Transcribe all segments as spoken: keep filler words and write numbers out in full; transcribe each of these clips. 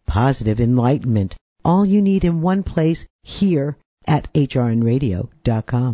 positive enlightenment. All you need in one place here at H R N radio dot com.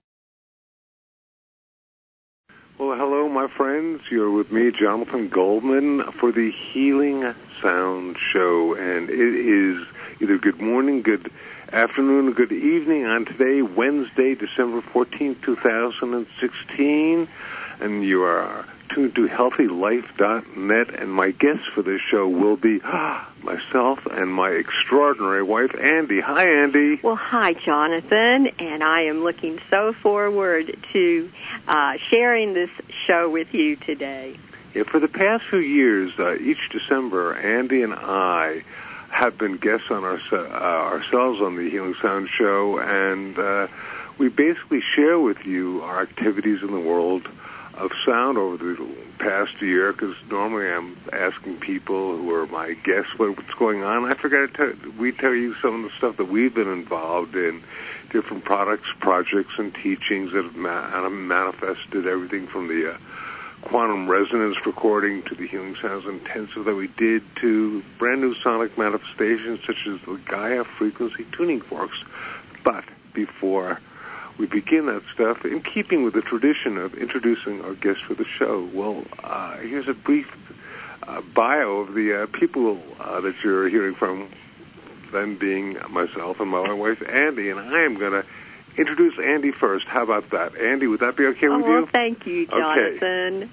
Well, hello, my friends. You're with me, Jonathan Goldman, for the Healing Sound Show. And it is either good morning, good afternoon, or good evening on today, Wednesday, December fourteenth, two thousand sixteen. And you are tuned to healthy life dot net. And my guest for this show will be ah, myself and my extraordinary wife, Andy. Hi, Andy. Well, hi, Jonathan. And I am looking so forward to uh, sharing this show with you today. Yeah, for the past few years, uh, each December, Andy and I have been guests on our, uh, ourselves on the Healing Sound Show, and uh, we basically share with you our activities in the world of sound over the past year, because normally I'm asking people who are my guests what's going on. I forgot to tell, we tell you some of the stuff that we've been involved in, different products, projects, and teachings that have ma- manifested everything from the uh, quantum resonance recording to the Healing Sounds Intensive that we did to brand new sonic manifestations such as the Gaia frequency tuning forks. But before we begin that stuff, in keeping with the tradition of introducing our guests for the show, well, uh, here's a brief uh, bio of the uh, people uh, that you're hearing from, them being myself and my wife, Andy, and I am going to introduce Andy first. How about that? Andy, would that be okay with oh, you? Well, thank you, Jonathan.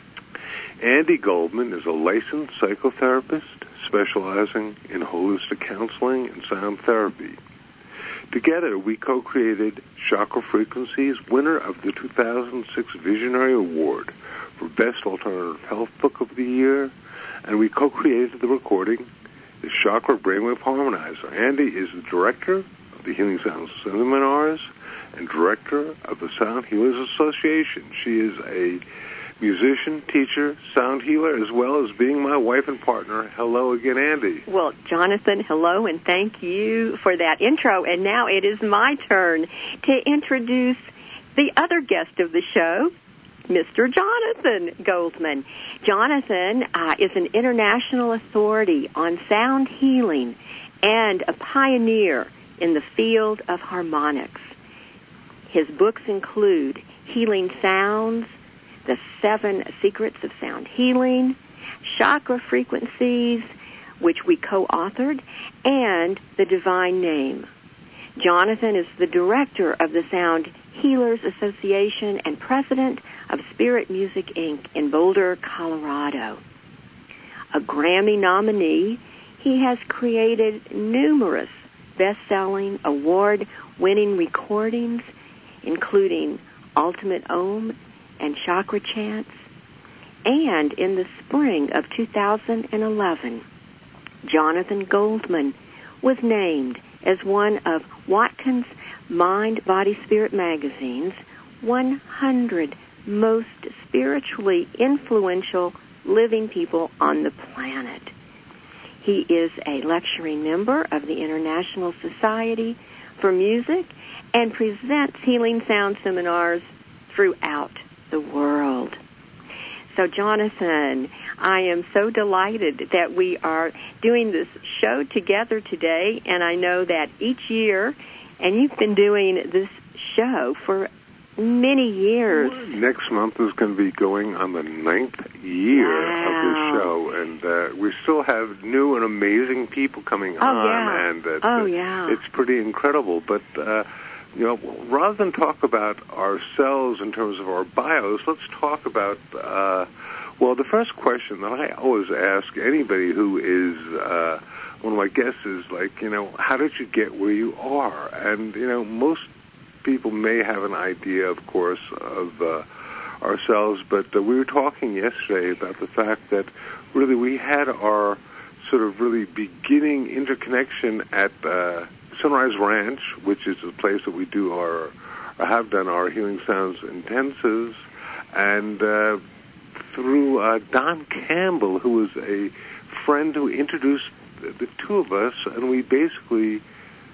Okay. Andy Goldman is a licensed psychotherapist specializing in holistic counseling and sound therapy. Together, we co-created Chakra Frequencies, winner of the two thousand six Visionary Award for Best Alternative Health Book of the Year, and we co-created the recording, the Chakra Brainwave Harmonizer. Andy is the director of the Healing Sound Seminars and director of the Sound Healers Association. She is a musician, teacher, sound healer, as well as being my wife and partner. Hello again, Andy. Well, Jonathan, hello, and thank you for that intro. And now it is my turn to introduce the other guest of the show, Mister Jonathan Goldman. Jonathan uh, is an international authority on sound healing and a pioneer in the field of harmonics. His books include Healing Sounds, The Seven Secrets of Sound Healing, Chakra Frequencies, which we co-authored, and The Divine Name. Jonathan is the director of the Sound Healers Association and president of Spirit Music, Incorporated in Boulder, Colorado. A Grammy nominee, he has created numerous best-selling, award-winning recordings, including Ultimate Om and Chakra Chants. And in the spring of two thousand eleven, Jonathan Goldman was named as one of Watkins Mind, Body, Spirit magazine's one hundred most spiritually influential living people on the planet. He is a lecturing member of the International Society for Music and presents healing sound seminars throughout the world. So, Jonathan, I am so delighted that we are doing this show together today, and I know that each year, and you've been doing this show for many years. Next month is going to be going on the ninth year wow. of this show, and uh, we still have new and amazing people coming oh, on, yeah. and uh, oh, yeah. it's pretty incredible. But uh, you know, rather than talk about ourselves in terms of our bios, let's talk about. Uh, well, the first question that I always ask anybody who is uh, one of my guests is like, you know, how did you get where you are? And you know, most people may have an idea, of course, of uh, ourselves, but uh, we were talking yesterday about the fact that really we had our sort of really beginning interconnection at uh, Sunrise Ranch, which is the place that we do our, or have done our Healing Sounds intensives, and uh, through uh, Don Campbell, who was a friend who introduced the, the two of us, and we basically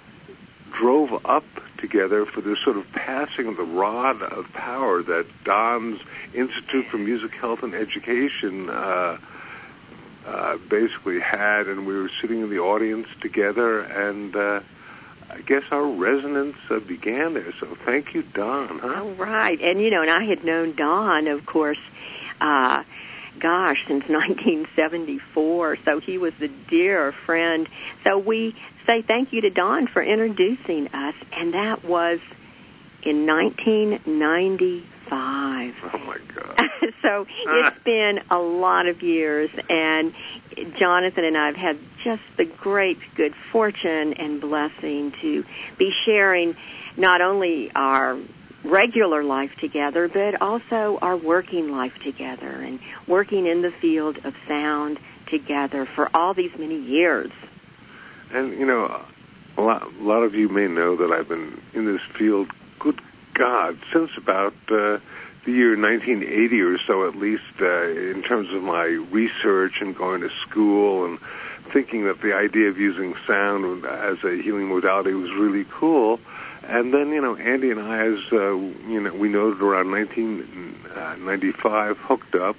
drove up together for this sort of passing of the rod of power that Don's Institute for Music, Health, and Education uh, uh, basically had, and we were sitting in the audience together, and uh, I guess our resonance uh, began there. So thank you, Don. Huh? All right. And, you know, and I had known Don, of course, uh, gosh, since nineteen seventy-four. So he was a dear friend. So we say thank you to Don for introducing us. And that was in nineteen ninety-five. Oh, my God. So it's been a lot of years. And Jonathan and I have had just the great good fortune and blessing to be sharing not only our regular life together, but also our working life together and working in the field of sound together for all these many years. And, you know, a lot, a lot of you may know that I've been in this field, good God, since about uh, the year nineteen eighty or so, at least, uh, in terms of my research and going to school and thinking that the idea of using sound as a healing modality was really cool. And then, you know, Andy and I, as uh, you know, we noted around nineteen ninety-five, hooked up,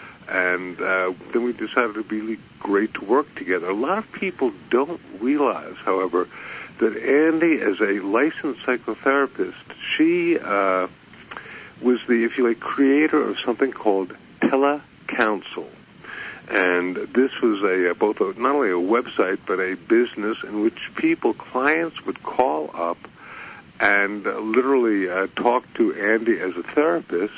and uh, then we decided it would be really great to work together. A lot of people don't realize, however, that Andy, as a licensed psychotherapist, she uh, was the, if you like, creator of something called Telecounsel. And this was a both a, not only a website, but a business in which people, clients, would call up and uh, literally uh, talk to Andy as a therapist.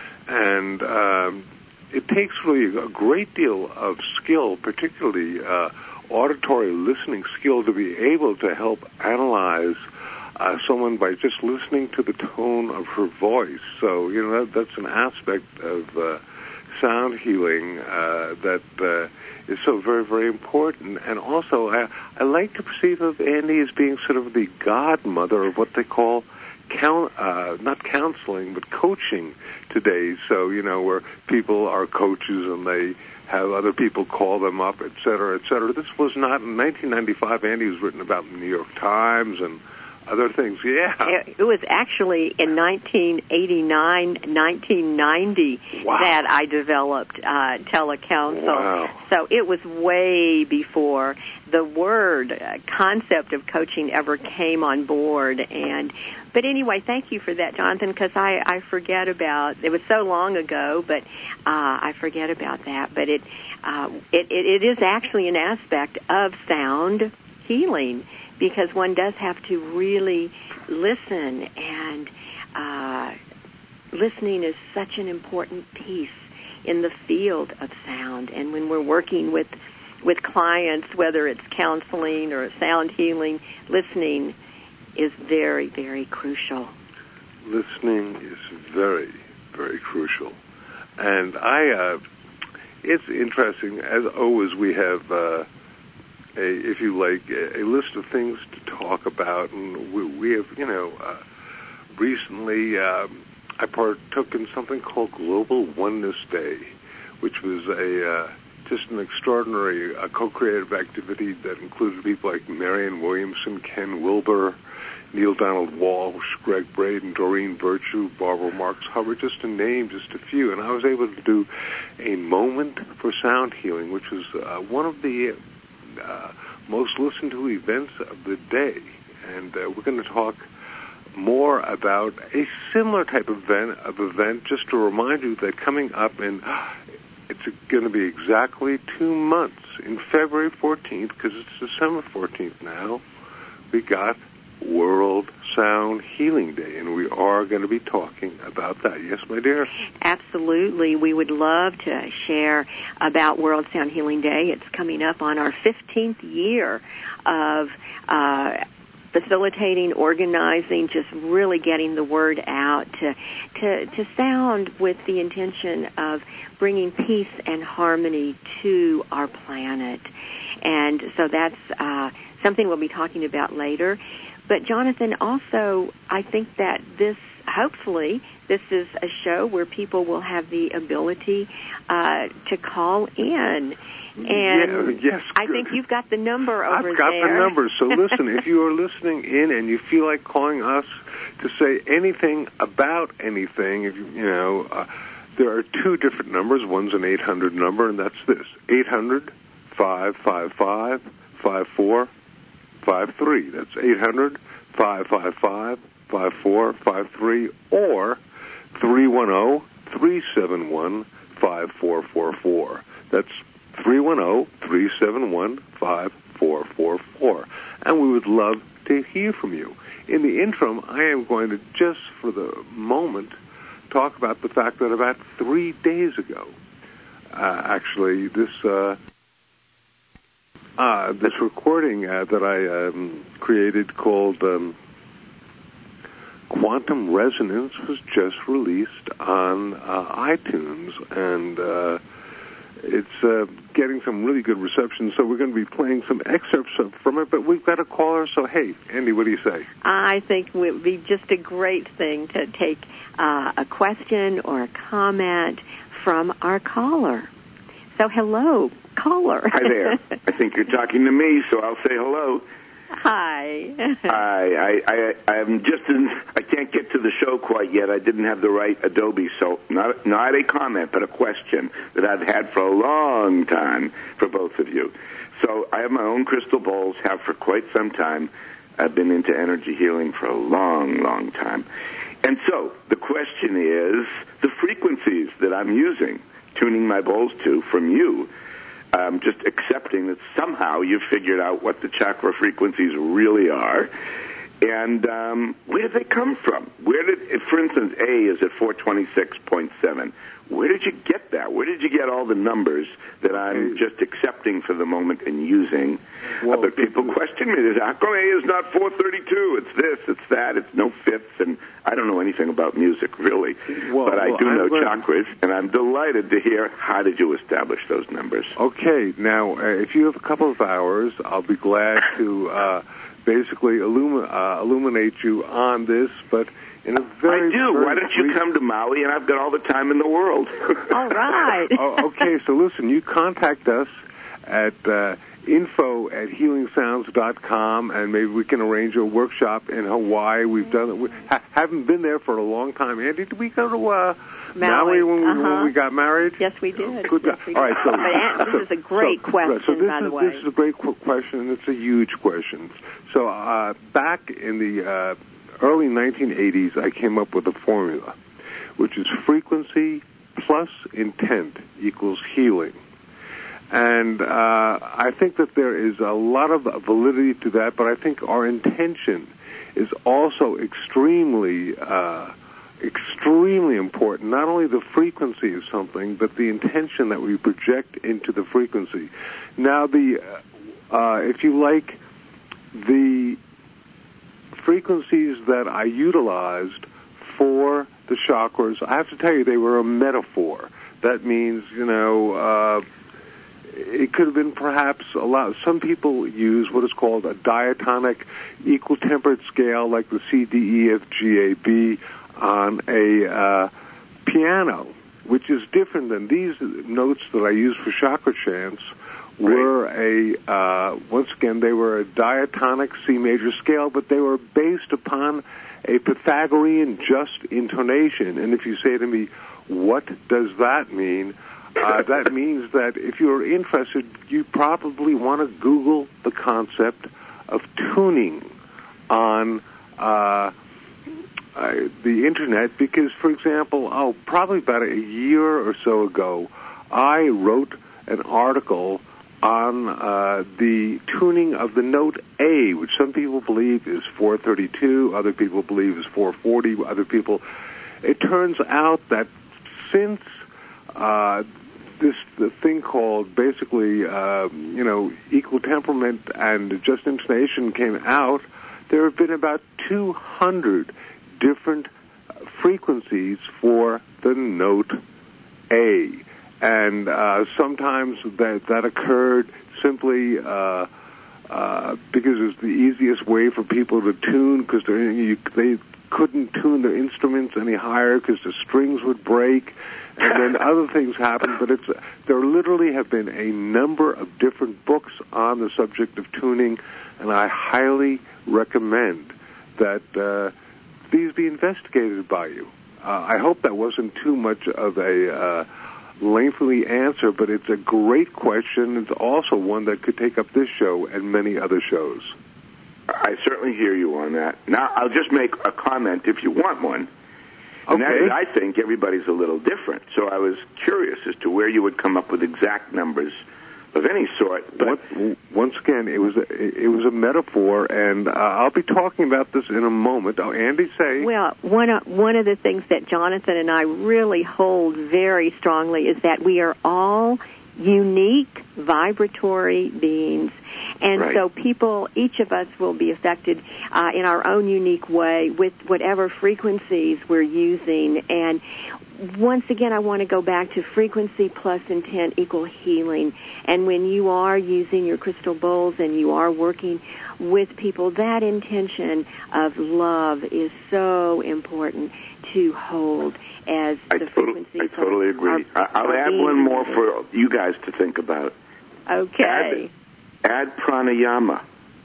And um, it takes really a great deal of skill, particularly uh, auditory listening skill, to be able to help analyze uh, someone by just listening to the tone of her voice. So, you know, that, that's an aspect of uh, sound healing uh, that uh, is so very, very important. And also, I, I like to perceive of Andy as being sort of the godmother of what they call count, uh, not counseling, but coaching today. So, you know, where people are coaches and they have other people call them up, et cetera, et cetera. This was not in nineteen ninety-five. Andy was written about in the New York Times and other things. Yeah. It was actually in nineteen eighty-nine, nineteen ninety wow. that I developed uh, Telecounsel. Wow. So it was way before the word uh, concept of coaching ever came on board. And but anyway, thank you for that, Jonathan, because I, I forget about, it was so long ago, but uh, I forget about that. But it, uh, it, it it is actually an aspect of sound healing, because one does have to really listen, and uh, listening is such an important piece in the field of sound. And when we're working with with clients, whether it's counseling or sound healing, listening is very, very crucial. Listening is very, very crucial. And I, uh, it's interesting, as always, we have uh, A, if you like, a, a list of things to talk about, and we, we have, you know, uh, recently um, I partook in something called Global Oneness Day, which was a uh, just an extraordinary uh, co-creative activity that included people like Marianne Williamson, Ken Wilber, Neil Donald Walsh, Greg Braden, Doreen Virtue, Barbara Marks Hubbard, just to name just a few. And I was able to do a moment for sound healing, which was uh, one of the Uh, most listened to events of the day. And uh, we're going to talk more about a similar type of event, of event, just to remind you that coming up in, it's going to be exactly two months, in February fourteenth, because it's December fourteenth now, we got World Sound Healing Day, and we are going to be talking about that. Yes, my dear? Absolutely. We would love to share about World Sound Healing Day. It's coming up on our fifteenth year of uh, facilitating, organizing, just really getting the word out to, to, to sound with the intention of bringing peace and harmony to our planet. And so that's uh, something we'll be talking about later. But, Jonathan, also, I think that this, hopefully, this is a show where people will have the ability uh, to call in. And yeah, yes, I think you've got the number over there. I've got there. the number. So listen, if you are listening in and you feel like calling us to say anything about anything, if you, you know, uh, there are two different numbers. One's an eight hundred number, and that's this, eight hundred, five five five, five four five three. That's eight hundred, five five five, five four five three, or three one zero, three seven one, five four four four. That's three one zero, three seven one, five four four four. And we would love to hear from you. In the interim, I am going to just for the moment talk about the fact that about three days ago, uh, actually, this uh, uh, this recording uh, that I um, created called um, Quantum Resonance was just released on uh, iTunes, and uh, it's uh, getting some really good reception, so we're going to be playing some excerpts from it, but we've got a caller, so hey, Andy, what do you say? I think it would be just a great thing to take uh, a question or a comment from our caller. So hello, caller. Hi there. I think you're talking to me, so I'll say hello. Hi. Hi. I, I, I'm just in, I can't get to the show quite yet. I didn't have the right Adobe, so not, not a comment, but a question that I've had for a long time for both of you. So I have my own crystal balls, have for quite some time. I've been into energy healing for a long, long time. And so the question is the frequencies that I'm using, tuning my bowls to from you. Um, just accepting that somehow you've figured out what the chakra frequencies really are. And um, where did they come from? Where did, for instance, A is at four twenty-six point seven. Where did you get that? Where did you get all the numbers that I'm just accepting for the moment and using? Well, uh, but people question me. How come A is not four thirty-two? It's this, it's that, it's no fifths, and I don't know anything about music, really. Well, but I well, do I'm know going... chakras, and I'm delighted to hear how did you establish those numbers. Okay, now, uh, if you have a couple of hours, I'll be glad to uh, basically illumi- uh, illuminate you on this, but in a very, I do. very Why don't you brief... come to Maui, and I've got all the time in the world. All right. oh, okay, so listen, you contact us at uh, info at healing sounds dot com, and maybe we can arrange a workshop in Hawaii. We've done it. We ha- haven't been there for a long time. Andy, did we go to uh, Maui, Maui when, we, uh-huh. when we got married? Yes, we did. Good yes, we All right, so, but this so, is a great so, question, so this by is, the way. This is a great qu- question, and it's a huge question. So uh, back in the uh, early nineteen eighties, I came up with a formula, which is frequency plus intent equals healing. And uh, I think that there is a lot of validity to that, but I think our intention is also extremely, uh, extremely important. Not only the frequency of something, but the intention that we project into the frequency. Now, the uh, if you like, the frequencies that I utilized for the chakras, I have to tell you, they were a metaphor. That means, you know, uh, it could have been perhaps a lot. Some people use what is called a diatonic equal temperate scale, like the C, D, E, F, G, A, B, on a uh, piano, which is different than these notes that I use for chakra chants. Were a uh, once again they were a diatonic C major scale, but they were based upon a Pythagorean just intonation. And if you say to me, what does that mean? Uh, that means that if you're interested, you probably want to Google the concept of tuning on uh, uh, the Internet, because, for example, oh, probably about a year or so ago, I wrote an article on uh, the tuning of the note A, which some people believe is four thirty-two, other people believe is four forty, other people... It turns out that since uh, this the thing called basically, uh, you know, equal temperament and just intonation came out, there have been about two hundred different frequencies for the note A. And uh, sometimes that that occurred simply uh, uh, because it's the easiest way for people to tune, because they couldn't tune their instruments any higher because the strings would break, and then other things happened. But it's there literally have been a number of different books on the subject of tuning, and I highly recommend that uh, these be investigated by you. Uh, I hope that wasn't too much of a uh, lengthily answer, but it's a great question. It's also one that could take up this show and many other shows. I certainly hear you on that. Now, I'll just make a comment if you want one. And Okay. that is, I think everybody's a little different. So I was curious as to where you would come up with exact numbers of any sort. But What, once again, it was a, it was a metaphor, and uh, I'll be talking about this in a moment. Oh, Andy, say. Well, one of, one of the things that Jonathan and I really hold very strongly is that we are all unique, vibratory beings. And Right. so people, each of us will be affected uh, in our own unique way with whatever frequencies we're using. And once again, I want to go back to frequency plus intent equal healing. And when you are using your crystal bowls and you are working with people, that intention of love is so important to hold as I, the total, frequencies. I totally agree. Are, I'll are add being one more used. for you guys to think about. Okay. Add, add pranayama.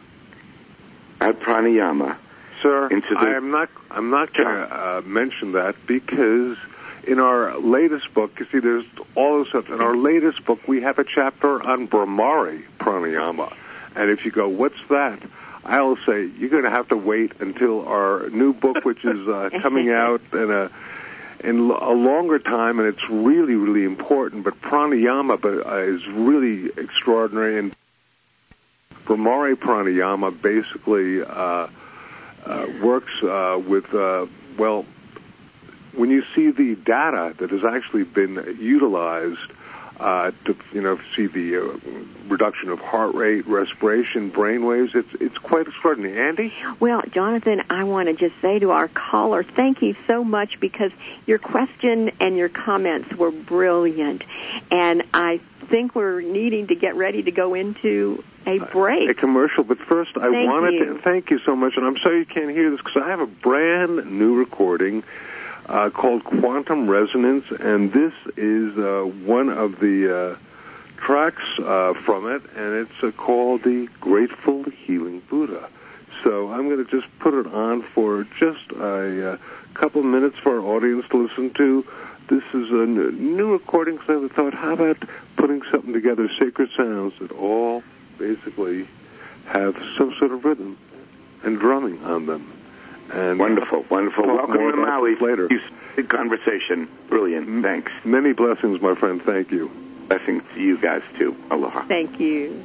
Add pranayama. Sir, into the- I am not. I'm not going to uh, mention that because in our latest book, you see, there's all this stuff. In our latest book, we have a chapter on Brahmari pranayama, and if you go, "What's that?" I'll say you're going to have to wait until our new book, which is uh, coming out in a in a longer time, and it's really, really important. But pranayama but, uh, is really extraordinary, and Brahmari pranayama basically uh, uh, works uh, with, uh, well, when you see the data that has actually been utilized uh, to, you know, see the uh, reduction of heart rate, respiration, brain waves, it's it's quite extraordinary. Andy? Well, Jonathan, I want to just say to our caller, thank you so much because your question and your comments were brilliant. And I think we're needing to get ready to go into a break. A commercial, but first I Thank wanted you. to thank you so much, and I'm sorry you can't hear this because I have a brand new recording uh, called Quantum Resonance, and this is uh, one of the uh, tracks uh, from it, and it's uh, called the Grateful Healing Buddha. So I'm going to just put it on for just a uh, couple minutes for our audience to listen to. This is a n- new recording, so I thought, how about putting something together, sacred sounds that all basically have some sort of rhythm and drumming on them. And Wonderful, wonderful. talk Welcome more to about Maui. this later. Good conversation. Brilliant. Thanks. Many blessings, my friend. Thank you. Blessings to you guys, too. Aloha. Thank you.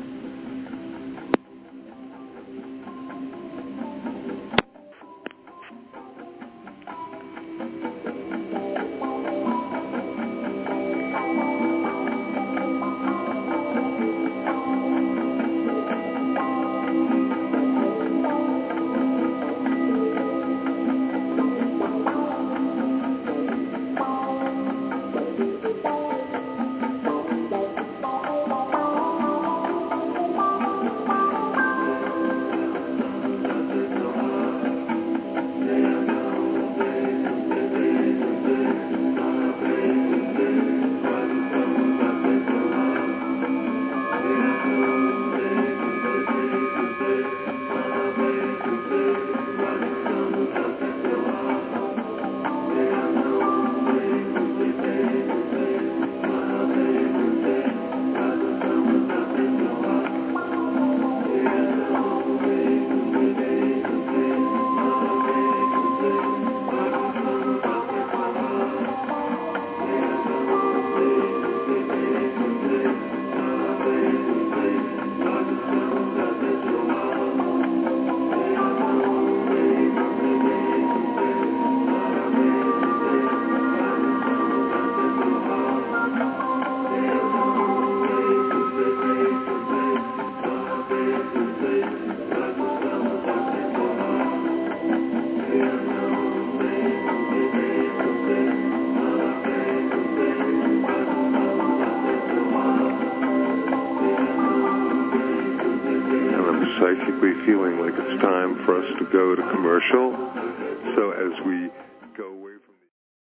Psychically feeling like it's time for us to go to commercial. So as we go away from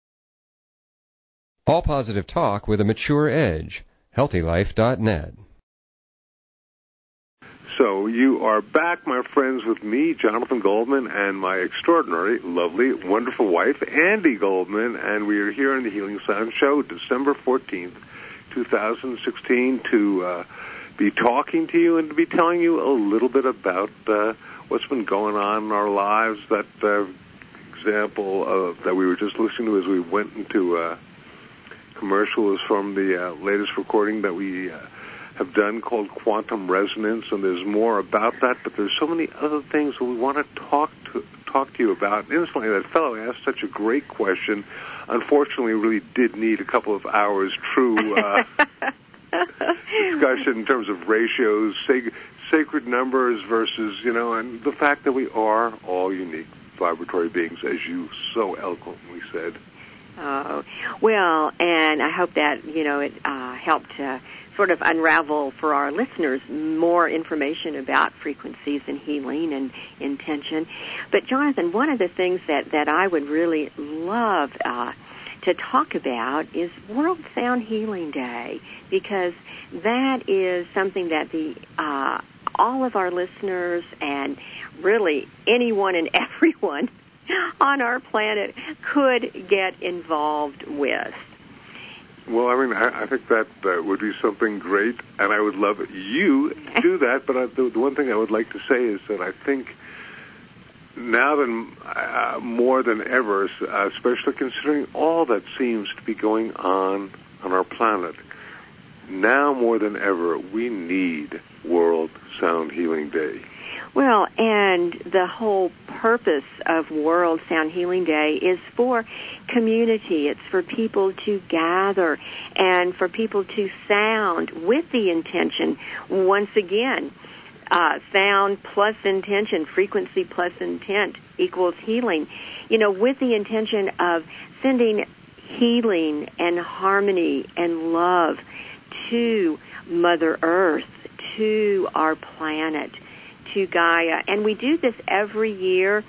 the... All positive talk with a mature edge. healthy life dot net. So you are back, my friends, with me, Jonathan Goldman, and my extraordinary, lovely, wonderful wife, Andy Goldman, and we are here on the Healing Sound Show, December fourteenth, twenty sixteen, to uh, be talking to you and to be telling you a little bit about uh, what's been going on in our lives. That uh, example of, that we were just listening to as we went into uh, commercial is from the uh, latest recording that we uh, have done called Quantum Resonance, and there's more about that, but there's so many other things that we want to talk to talk to you about. And instantly, that fellow asked such a great question. Unfortunately, really did need a couple of hours true uh, discussion in terms of ratios, sag- sacred numbers versus, you know, and the fact that we are all unique vibratory beings, as you so eloquently said. Oh, well, and I hope that, you know, it uh, helped uh, sort of unravel for our listeners more information about frequencies and healing and intention. But, Jonathan, one of the things that, that I would really love uh, to talk about is World Sound Healing Day, because that is something that the uh, all of our listeners and really anyone and everyone on our planet could get involved with. Well, I mean, I, I think that uh, would be something great, and I would love you to do that. But I, the, the one thing I would like to say is that I think now than uh, more than ever, uh, especially considering all that seems to be going on on our planet, now more than ever, we need World Sound Healing Day. Well, and the whole purpose of World Sound Healing Day is for community. It's for people to gather and for people to sound with the intention, once again, uh, sound plus intention, frequency plus intent equals healing. You know, with the intention of sending healing and harmony and love to Mother Earth, to our planet, to Gaia. And we do this every year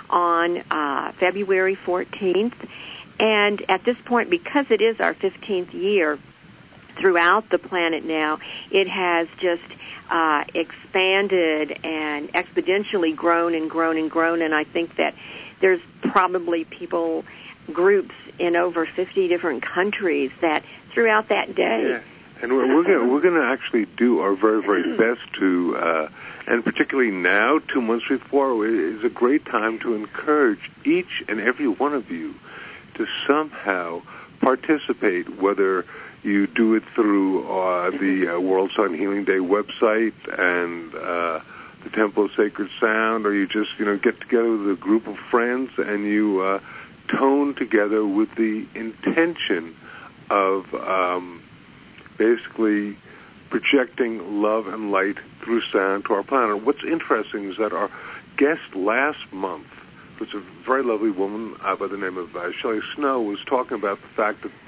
on uh, February fourteenth. And at this point, because it is our fifteenth year throughout the planet now, it has just uh, expanded and exponentially grown and grown and grown. And I think that there's probably people, groups in over fifty different countries that throughout that day. Yeah. And we're, we're going we're going to actually do our very, very best to, uh, and particularly now, two months before, is a great time to encourage each and every one of you to somehow participate, whether you do it through uh, the uh, World Sound Healing Day website and uh, the Temple of Sacred Sound, or you just, you know, get together with a group of friends and you uh, tone together with the intention of um, basically projecting love and light through sound to our planet. What's interesting is that our guest last month, was a very lovely woman uh, by the name of uh, Shelley Snow, was talking about the fact that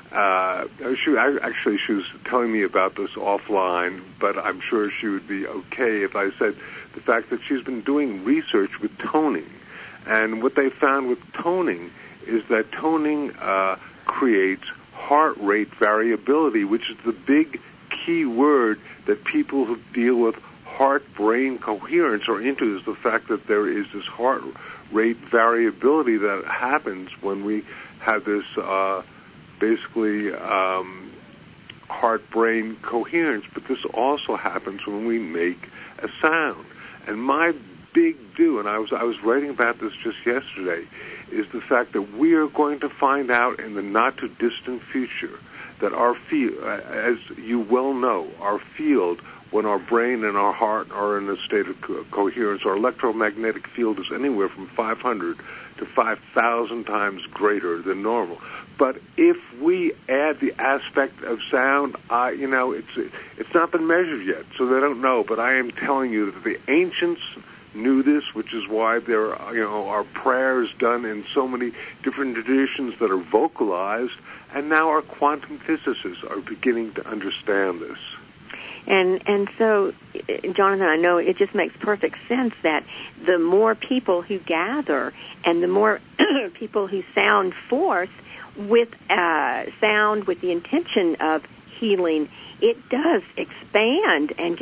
uh, she actually she was telling me about this offline, but I'm sure she would be okay if I said the fact that she's been doing research with toning, and what they found with toning is that toning uh, creates heart rate variability, which is the big key word that people who deal with heart-brain coherence are into, is the fact that there is this heart rate variability that happens when we have this uh, basically um, heart-brain coherence. But this also happens when we make a sound. And my big do, and I was I was writing about this just yesterday, is the fact that we are going to find out in the not-too-distant future that our field, as you well know, our field, when our brain and our heart are in a state of co- coherence, our electromagnetic field is anywhere from five hundred to five thousand times greater than normal. But if we add the aspect of sound, uh, you know, it's it's not been measured yet, so they don't know. But I am telling you that the ancients knew this, which is why there are, you know, our prayers done in so many different traditions that are vocalized, and now our quantum physicists are beginning to understand this. And and so, Jonathan, I know it just makes perfect sense that the more people who gather and the more people who sound forth with uh, sound with the intention of healing, it does expand and get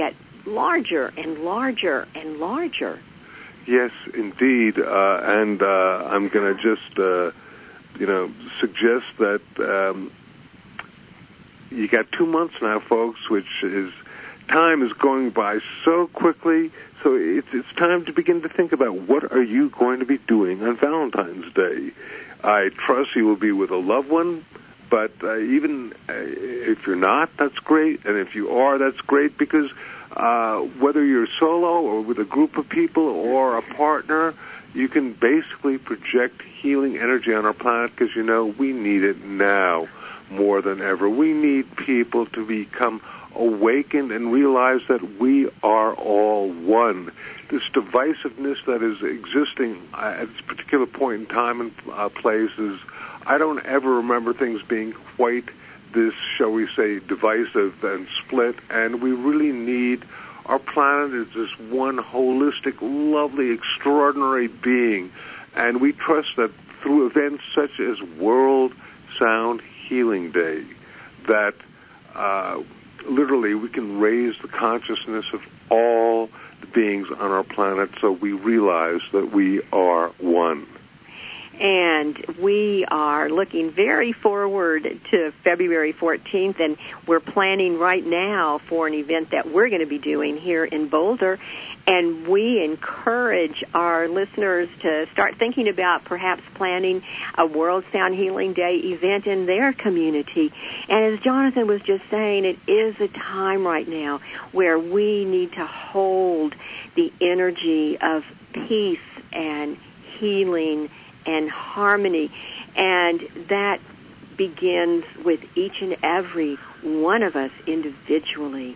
larger and larger and larger. Yes, indeed. Uh, and uh, I'm going to just, uh, you know, suggest that um, you got two months now, folks, which is time is going by so quickly. So it's it's time to begin to think about what are you going to be doing on Valentine's Day. I trust you will be with a loved one, but uh, even uh, if you're not, that's great. And if you are, that's great, because uh, whether you're solo or with a group of people or a partner, you can basically project healing energy on our planet, because, you know, we need it now more than ever. We need people to become awakened and realize that we are all one. This divisiveness that is existing at this particular point in time and uh, place is, I don't ever remember things being quite this, shall we say, divisive and split, and we really need, our planet is this one holistic, lovely, extraordinary being, and we trust that through events such as World Sound Healing Day, that uh, literally we can raise the consciousness of all the beings on our planet, so we realize that we are one. And we are looking very forward to February fourteenth, and we're planning right now for an event that we're going to be doing here in Boulder. And we encourage our listeners to start thinking about perhaps planning a World Sound Healing Day event in their community. And as Jonathan was just saying, it is a time right now where we need to hold the energy of peace and healing and harmony. And that begins with each and every one of us individually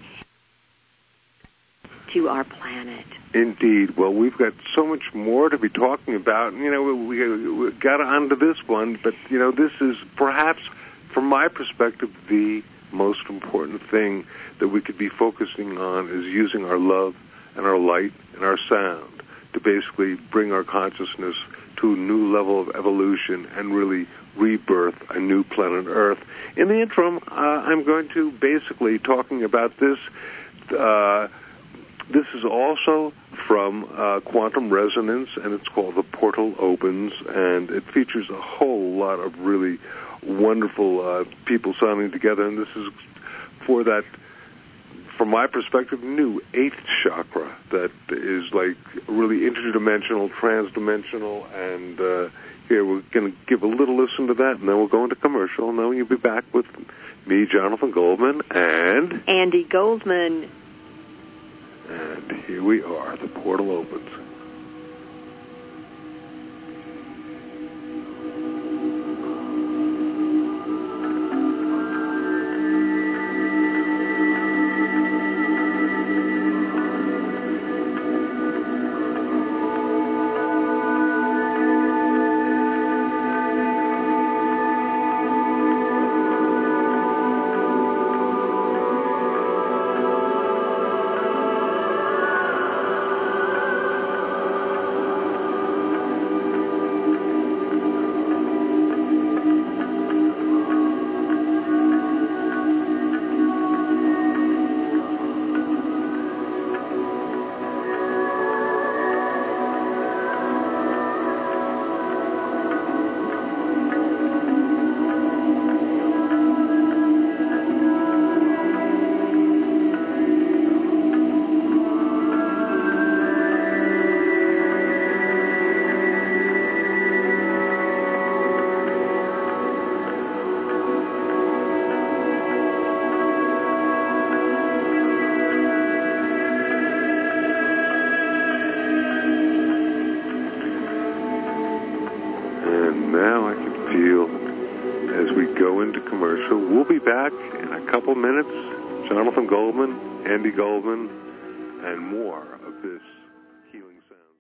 to our planet. Indeed. Well, we've got so much more to be talking about. You know, we, we got onto this one, but, you know, this is perhaps, from my perspective, the most important thing that we could be focusing on is using our love and our light and our sound to basically bring our consciousness to a new level of evolution and really rebirth a new planet Earth. In the interim, uh, I'm going to basically talking about this. Uh, this is also from uh, Quantum Resonance, and it's called The Portal Opens, and it features a whole lot of really wonderful uh, people sounding together, and this is for that, from my perspective, new eighth chakra that is like really interdimensional, transdimensional, and uh, here we're going to give a little listen to that, and then we'll go into commercial, and then you'll be back with me, Jonathan Goldman, and Andy Goldman. And here we are, The Portal Opens. Back in a couple minutes. Jonathan Goldman, Andy Goldman, and more of this Healing Sounds.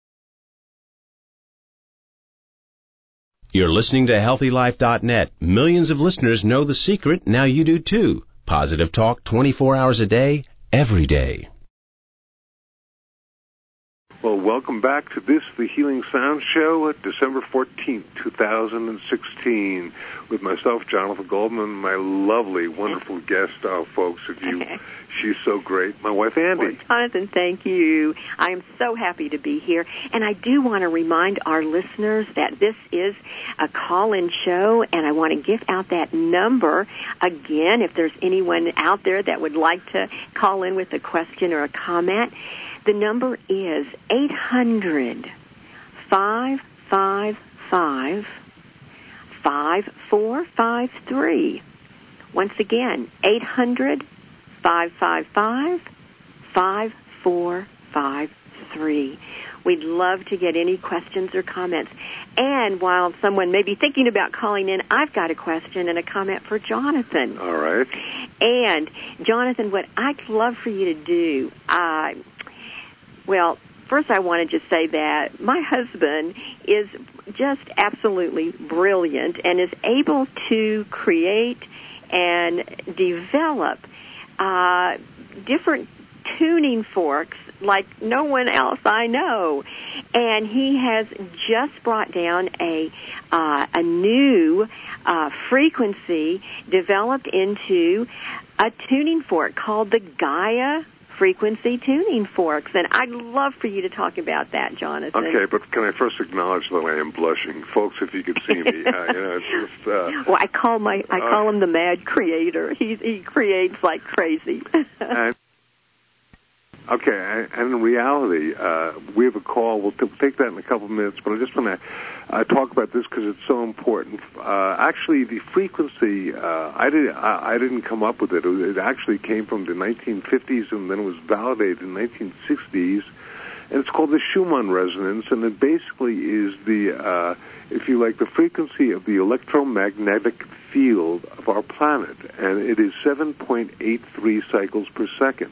You're listening to Healthy Life dot net. Millions of listeners know the secret. Now you do too. Positive talk twenty-four hours a day, every day. Well, welcome back to this, the Healing Sound Show, at December fourteenth, two thousand sixteen, with myself, Jonathan Goldman, my lovely, wonderful guest, uh, folks. If you, she's so great, my wife, Andy. Well, Jonathan, thank you. I am so happy to be here. And I do want to remind our listeners that this is a call-in show, and I want to give out that number again if there's anyone out there that would like to call in with a question or a comment. The number is eight hundred, five five five, five four five three. Once again, eight hundred, five five five, five four five three. We'd love to get any questions or comments. And while someone may be thinking about calling in, I've got a question and a comment for Jonathan. All right. And, Jonathan, what I'd love for you to do, uh, well, first I want to just say that my husband is just absolutely brilliant and is able to create and develop uh, different tuning forks like no one else I know. And he has just brought down a uh, a new uh, frequency developed into a tuning fork called the Gaia Frequency Tuning Forks. And I'd love for you to talk about that, Jonathan. Okay, but can I first acknowledge that I am blushing, folks? If you could see me, uh, you know, it's just. Uh, well, I call my I call uh, him the Mad Creator. He he creates like crazy. and, okay, and in reality, uh, we have a call. We'll t- take that in a couple of minutes, but I just want to uh, talk about this because it's so important. Uh, actually, the frequency, uh, I, did, I, I didn't come up with it. It actually came from the nineteen fifties, and then it was validated in the nineteen sixties. And it's called the Schumann resonance, and it basically is the, uh, if you like, the frequency of the electromagnetic field of our planet. And it is seven point eight three cycles per second.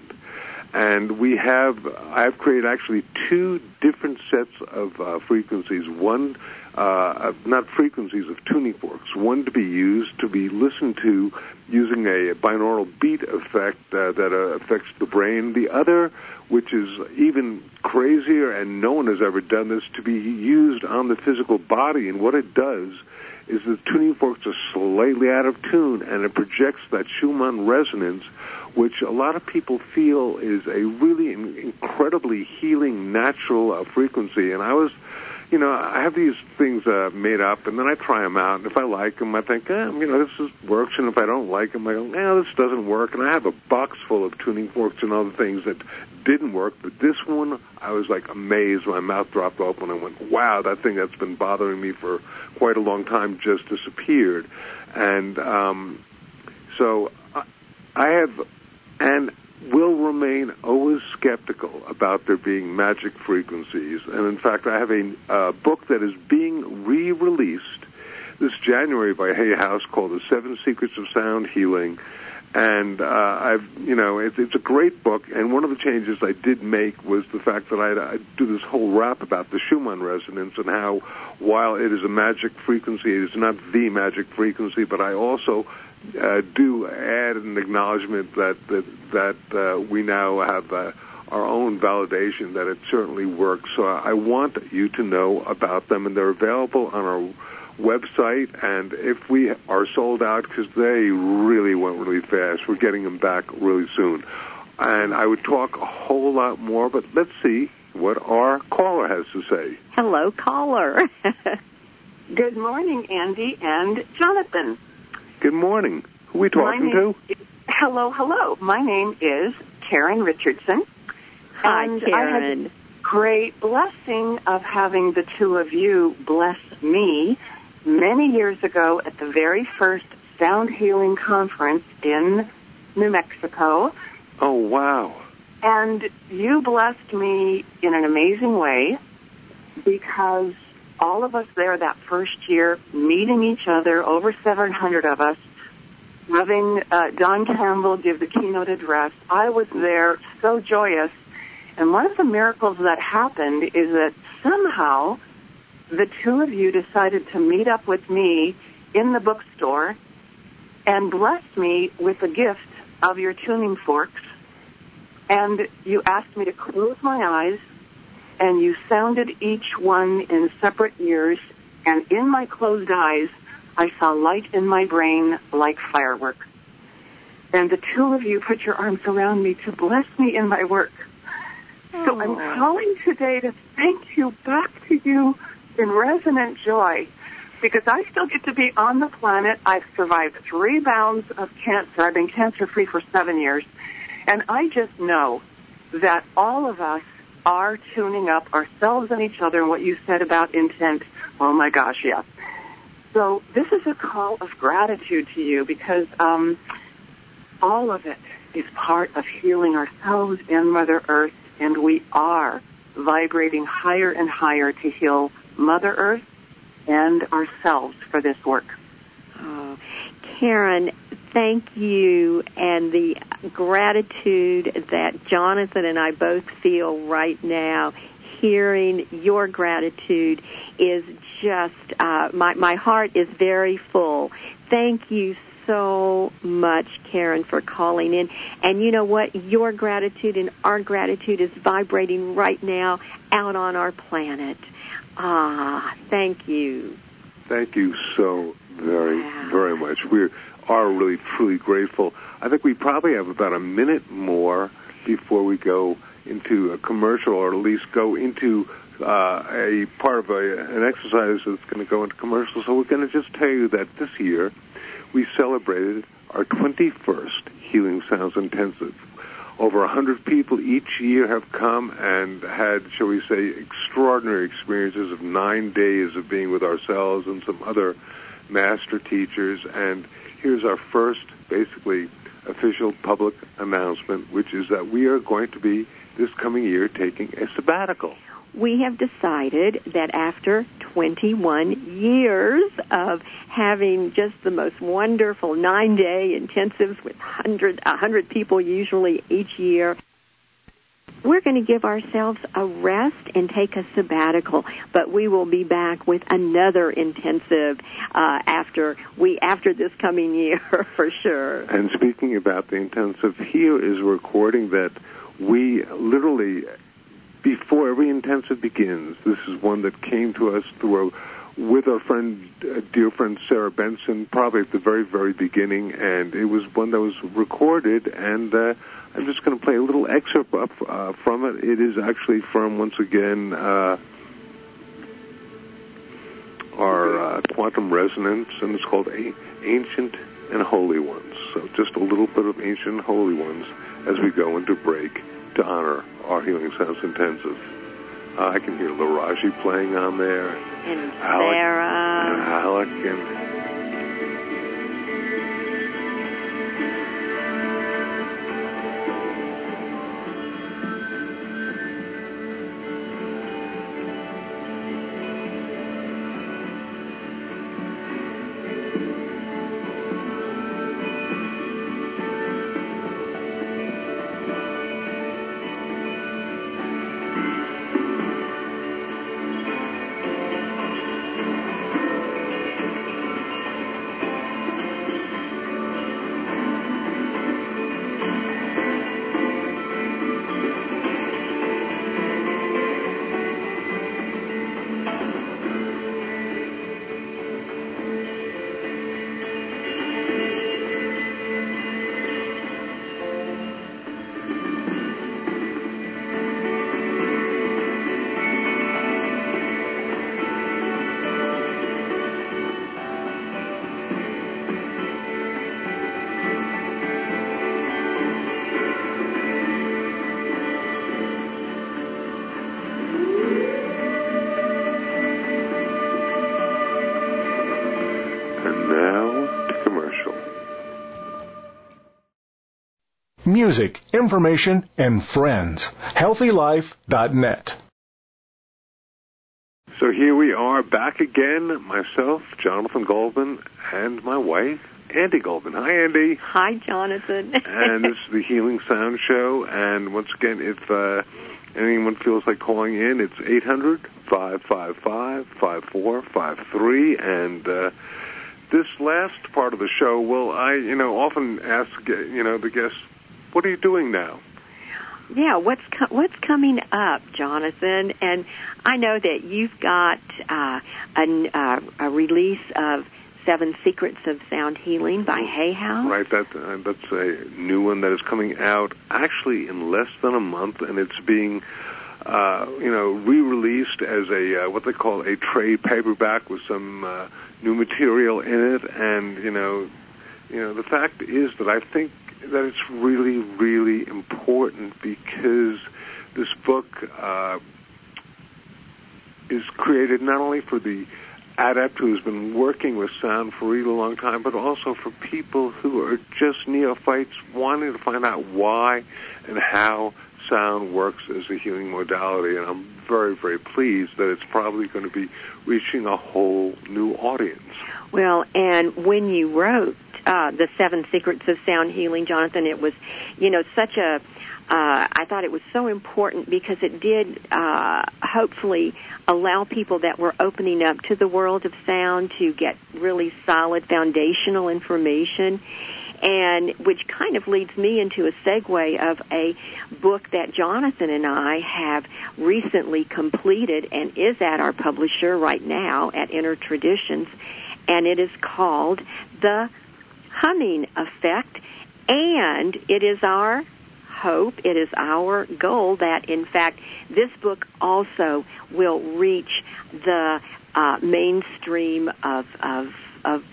And we have, I've created actually two different sets of uh, frequencies. One, uh, not frequencies of tuning forks. One to be used, to be listened to using a binaural beat effect uh, that uh, affects the brain. The other, which is even crazier, and no one has ever done this, to be used on the physical body. And what it does is the tuning forks are slightly out of tune, and it projects that Schumann resonance, which a lot of people feel is a really in- incredibly healing, natural uh, frequency. And I was, you know, I have these things uh, made up, and then I try them out, and if I like them, I think, eh, you know, this is, works, and if I don't like them, I go, no, this doesn't work. And I have a box full of tuning forks and other things that didn't work, but this one, I was like amazed. My mouth dropped open. I went, wow, that thing that's been bothering me for quite a long time just disappeared. And um, so I, I have, and will remain always skeptical about there being magic frequencies. And in fact, I have a uh, book that is being re-released this January by Hay House called The Seven Secrets of Sound Healing. And uh, I've, you know, it, it's a great book. And one of the changes I did make was the fact that I, I do this whole rap about the Schumann resonance and how, while it is a magic frequency, it is not the magic frequency. But I also uh, do add an acknowledgement that that, that uh, we now have uh, our own validation that it certainly works. So I want you to know about them, and they're available on our website, and if we are sold out, because they really went really fast, we're getting them back really soon. And I would talk a whole lot more, but let's see what our caller has to say. Hello, caller. Good morning, Andy and Jonathan. Good morning. Who are we talking to? Is, hello, hello. My name is Karen Richardson. Hi, and Karen. I had the great blessing of having the two of you bless me many years ago at the very first Sound Healing Conference in New Mexico. Oh, wow. And you blessed me in an amazing way because all of us there that first year, meeting each other, over seven hundred of us, having uh, Don Campbell give the keynote address, I was there so joyous. And one of the miracles that happened is that somehow the two of you decided to meet up with me in the bookstore and bless me with the gift of your tuning forks. And you asked me to close my eyes and you sounded each one in separate ears, and in my closed eyes, I saw light in my brain like fireworks. And the two of you put your arms around me to bless me in my work. So I'm calling today to thank you back to you in resonant joy, because I still get to be on the planet. I've survived three bouts of cancer. I've been cancer-free for seven years. And I just know that all of us are tuning up ourselves and each other, and what you said about intent. Oh, my gosh, yes. So this is a call of gratitude to you, because um, all of it is part of healing ourselves and Mother Earth, and we are vibrating higher and higher to heal Mother Earth and ourselves for this work. Oh, Karen, thank you, and the gratitude that Jonathan and I both feel right now, hearing your gratitude is just, uh, my, my heart is very full. Thank you so much, Karen, for calling in. And you know what? Your gratitude and our gratitude is vibrating right now out on our planet. Ah, thank you. Thank you so very, wow. very much. We are really, truly grateful. I think we probably have about a minute more before we go into a commercial, or at least go into uh, a part of a, an exercise that's going to go into commercial. So we're going to just tell you that this year we celebrated our twenty-first Healing Sounds Intensive. Over one hundred people each year have come and had, shall we say, extraordinary experiences of nine days of being with ourselves and some other master teachers. And here's our first, basically, official public announcement, which is that we are going to be, this coming year, taking a sabbatical. We have decided that after twenty-one years of having just the most wonderful nine-day intensives with one hundred, one hundred people usually each year, we're going to give ourselves a rest and take a sabbatical. But we will be back with another intensive uh, after we after this coming year for sure. And speaking about the intensive, here is a recording that we literally, before every intensive begins, this is one that came to us through a, with our friend, uh, dear friend Sarah Benson, probably at the very, very beginning, and it was one that was recorded, and uh, I'm just going to play a little excerpt up, uh, from it. It is actually from, once again, uh, our uh, quantum resonance, and it's called a- Ancient and Holy Ones. So just a little bit of Ancient and Holy Ones as we go into break to honor our Healing Sounds Intensive. Uh, I can hear Laraji playing on there. And Alec, Sarah. And Alec and... Music, information, and friends. healthy life dot net. So here we are back again, myself, Jonathan Goldman, and my wife, Andy Goldman. Hi, Andy. Hi, Jonathan. And this is the Healing Sound Show. And once again, if uh, anyone feels like calling in, it's eight hundred, five five five, five four five three. And uh, this last part of the show, well, I, you know, often ask, you know, the guests, what are you doing now? Yeah, what's co- what's coming up, Jonathan? And I know that you've got uh, a, uh, a release of Seven Secrets of Sound Healing by Hay House. Right, that, uh, that's a new one that is coming out actually in less than a month, and it's being, uh, you know, re-released as a uh, what they call a trade paperback with some uh, new material in it. And you know, you know, the fact is that I think that it's really, really important because this book uh, is created not only for the adept who's been working with sound for a really long time, but also for people who are just neophytes wanting to find out why and how sound works as a healing modality. And I'm very, very pleased that it's probably going to be reaching a whole new audience. Well, and when you wrote uh, the Seven Secrets of Sound Healing, Jonathan, it was, you know, such a, uh, I thought it was so important because it did uh, hopefully allow people that were opening up to the world of sound to get really solid foundational information, and which kind of leads me into a segue of a book that Jonathan and I have recently completed and is at our publisher right now at Inner Traditions, and it is called The Humming Effect, and it is our hope, it is our goal that, in fact, this book also will reach the uh, mainstream of, of, of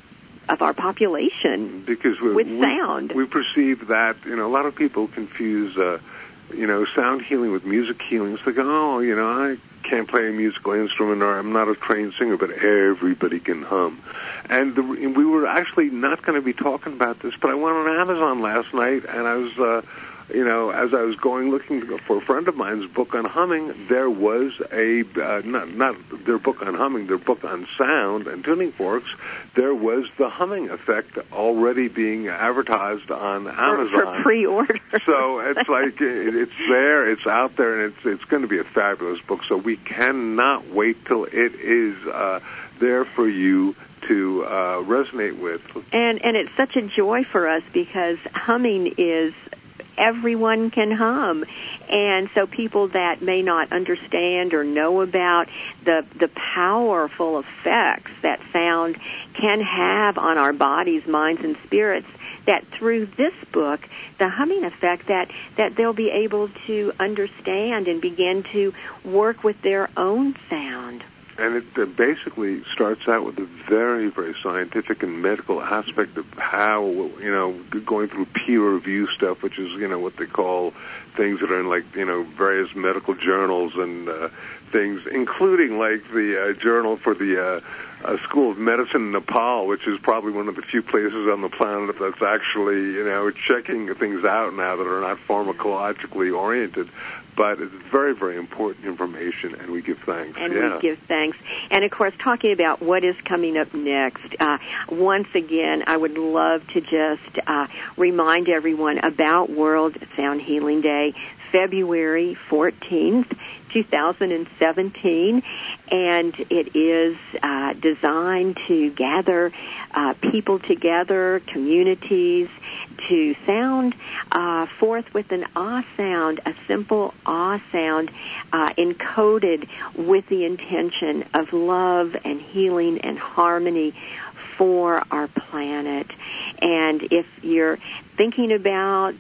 of our population because we, with we, sound. We perceive that, you know, a lot of people confuse, uh, you know, sound healing with music healing. So they go, oh, you know, I can't play a musical instrument or I'm not a trained singer, but everybody can hum. And, the, and we were actually not going to be talking about this, but I went on Amazon last night and I was, uh, you know, as I was going looking for a friend of mine's book on humming, there was a, uh, not, not their book on humming, their book on sound and tuning forks, there was The Humming Effect already being advertised on Amazon. For, for pre-order. So it's like, it, it's there, it's out there, and it's, it's going to be a fabulous book. So we cannot wait till it is uh, there for you to uh, resonate with. And, and it's such a joy for us because humming is, everyone can hum. And so people that may not understand or know about the the powerful effects that sound can have on our bodies, minds, and spirits, that through this book, The Humming Effect, that, that they'll be able to understand and begin to work with their own sound. And it uh, basically starts out with a very, very scientific and medical aspect of how, you know, going through peer review stuff, which is, you know, what they call things that are in, like, you know, various medical journals and uh, things, including, like, the uh, journal for the uh, uh, School of Medicine in Nepal, which is probably one of the few places on the planet that's actually, you know, checking things out now that are not pharmacologically oriented. But it's very, very important information, and we give thanks. And yeah. we give thanks. And, of course, talking about what is coming up next, uh, once again, I would love to just uh, remind everyone about World Sound Healing Day, February fourteenth, two thousand seventeen, and it is uh, designed to gather uh, people together, communities, to sound uh, forth with an ah sound, a simple ah sound, uh, encoded with the intention of love and healing and harmony for our planet. And if you're thinking about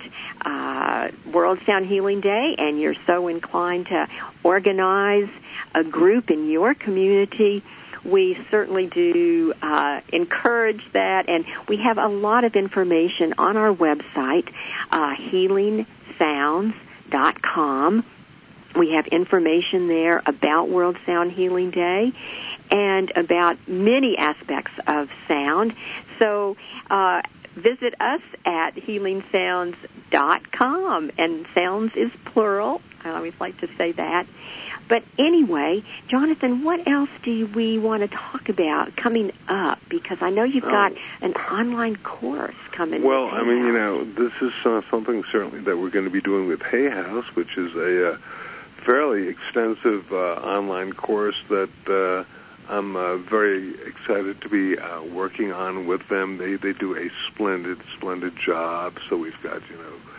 uh, World Sound Healing Day and you're so inclined to organize a group in your community, we certainly do uh, encourage that, and we have a lot of information on our website, uh, healing sounds dot com. We have information there about World Sound Healing Day and about many aspects of sound. So uh, visit us at healing sounds dot com, and sounds is plural. I always like to say that. But anyway, Jonathan, what else do we want to talk about coming up? Because I know you've got oh. an online course coming. Well, I mean, you know, this is uh, something certainly that we're going to be doing with Hay House, which is a uh, fairly extensive uh, online course that uh, I'm uh, very excited to be uh, working on with them. They they do a splendid, splendid job. So we've got, you know,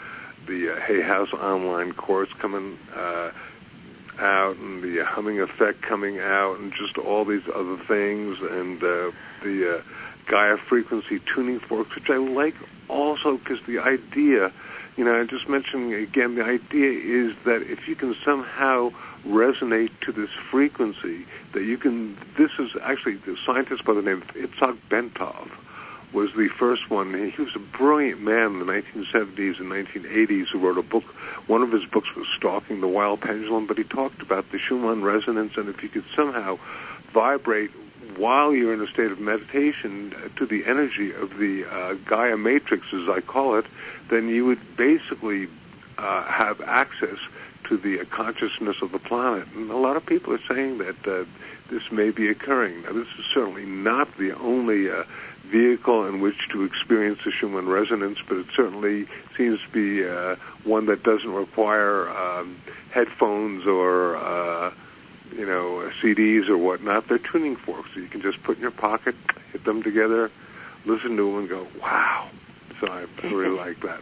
the uh, Hay House online course coming uh, out, and the humming effect coming out, and just all these other things, and uh, the uh, Gaia frequency tuning forks, which I like also because the idea, you know, I just mentioned again, the idea is that if you can somehow resonate to this frequency, that you can, this is actually the scientist by the name of Itzhak Bentov was the first one. He was a brilliant man in the nineteen seventies and nineteen eighties who wrote a book. One of his books was Stalking the Wild Pendulum, but he talked about the Schumann resonance, and if you could somehow vibrate while you're in a state of meditation to the energy of the uh, Gaia matrix, as I call it, then you would basically uh, have access to the uh, consciousness of the planet. And a lot of people are saying that uh, this may be occurring. Now, this is certainly not the only uh, vehicle in which to experience the Schumann resonance, but it certainly seems to be uh, one that doesn't require um, headphones or uh, you know, C Ds or whatnot. They're tuning forks, so you can just put in your pocket, hit them together, listen to them, and go, wow. So I, I really like that.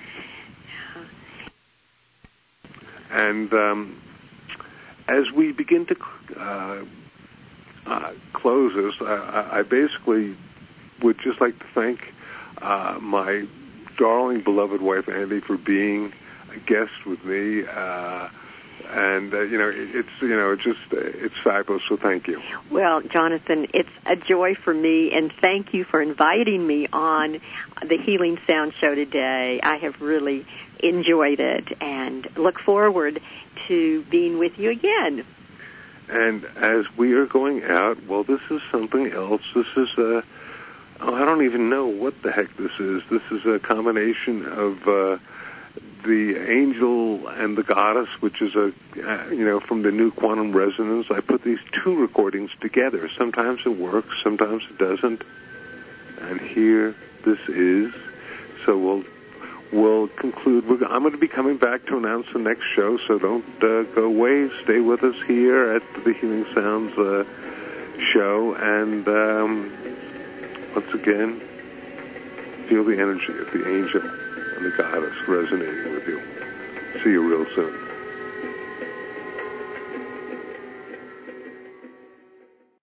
And um, as we begin to uh, uh, close this, I, I basically would just like to thank uh, my darling, beloved wife, Andy, for being a guest with me. Uh, And, uh, you know, it's, you know, it's just, uh, it's fabulous, so thank you. Well, Jonathan, it's a joy for me, and thank you for inviting me on the Healing Sound Show today. I have really enjoyed it and look forward to being with you again. And as we are going out, well, this is something else. This is a, oh, I don't even know what the heck this is. This is a combination of, uh, the angel and the goddess, which is a, uh, you know, from the new quantum resonance. I put these two recordings together. Sometimes it works, sometimes it doesn't. And here this is. So we'll we'll conclude. We're, I'm going to be coming back to announce the next show, so don't uh, go away. Stay with us here at the Healing Sounds uh, show. And um, once again, feel the energy of the angel and the goddess resonating with you. See you real soon.